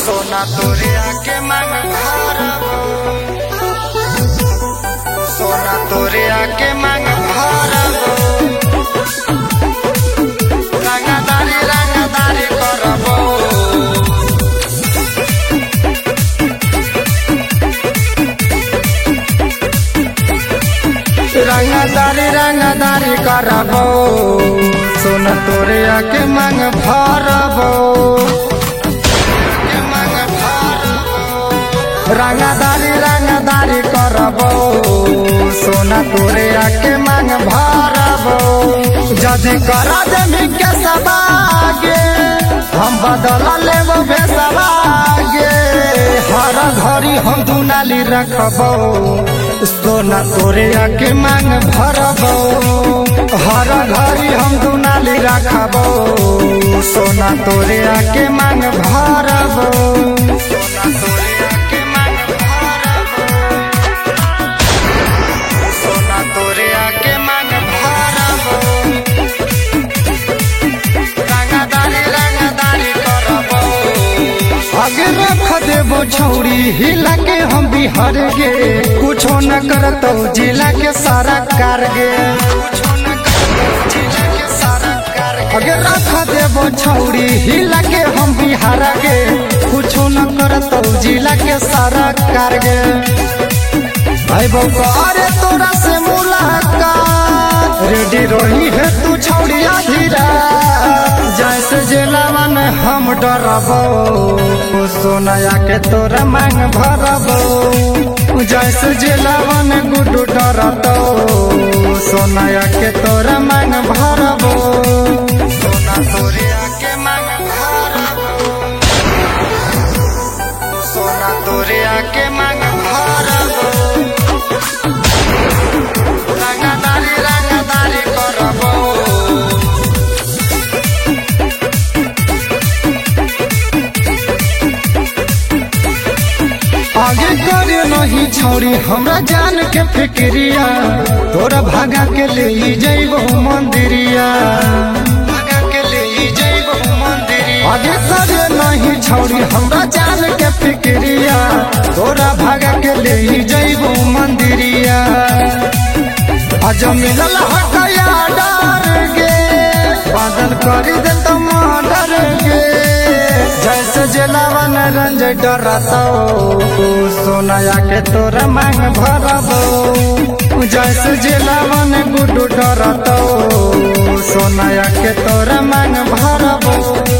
सोना तोरे आके मांग भरबो, सोना तोरे आके मांग भरबो, रंगदारी करबो। रंगदारी करबो, सोना तोरे आके मांग भरबो, रंगदारी करबो, सोना तोरे आके मांग भरबो। जदि करा जमी के सबागे हम बदल लेबो बेसबागे, हर घड़ी हम दुनाली रखबो, सोना तोरे आके मांग भरबो, हर घड़ी हम दुनाली रखबो, सोना तोरे आके मांग भरबो, सोना तोरे आके मांग भरबो, सोना तोरे आके मांग भरबो, रंगदारी करबो। आगे रख देबो छौरी हिला के हम बिहार गे, कुछो न करतो जिला के सारा कारगे, आगे रख देबो छौरी हिला के हम बिहार गे, कुछो न करतो जिला के सारा कारगे। आइबो करे तोरा से मुलाकात, रेडी रही है तू छौड़िया धीरा, जैसे जेलावन हम डरबो, सोनाया के तोरा मांग भरबो, जैसे जेलावन गुड्डू डरतो, सोनाया के तोरा मांग भरबो, सोना तोरे आके मांग भरबो, सोना तोरे आके मांग भरबो, रंगदारी करबो। आगे करे नहीं छौरी हमरा जान के फिक्रिया, तोरा भागा के ले जइबो मंदिरिया, भागा के ले जइबो मंदिरिया। आगे करे नहीं छौरी हमरा जान के फिक्रिया, तोरा भागा के ले जइबो मंदिरिया। आज मिलल हकया डर गे, बादल करी दे तो डर गे, जैसे जेलावन रंज डरतो, सोनाया के तोरा मांग भरबो, जैसे जेलावन गुड्डू डरतो, सोनाया के तोरा मांग भरबो।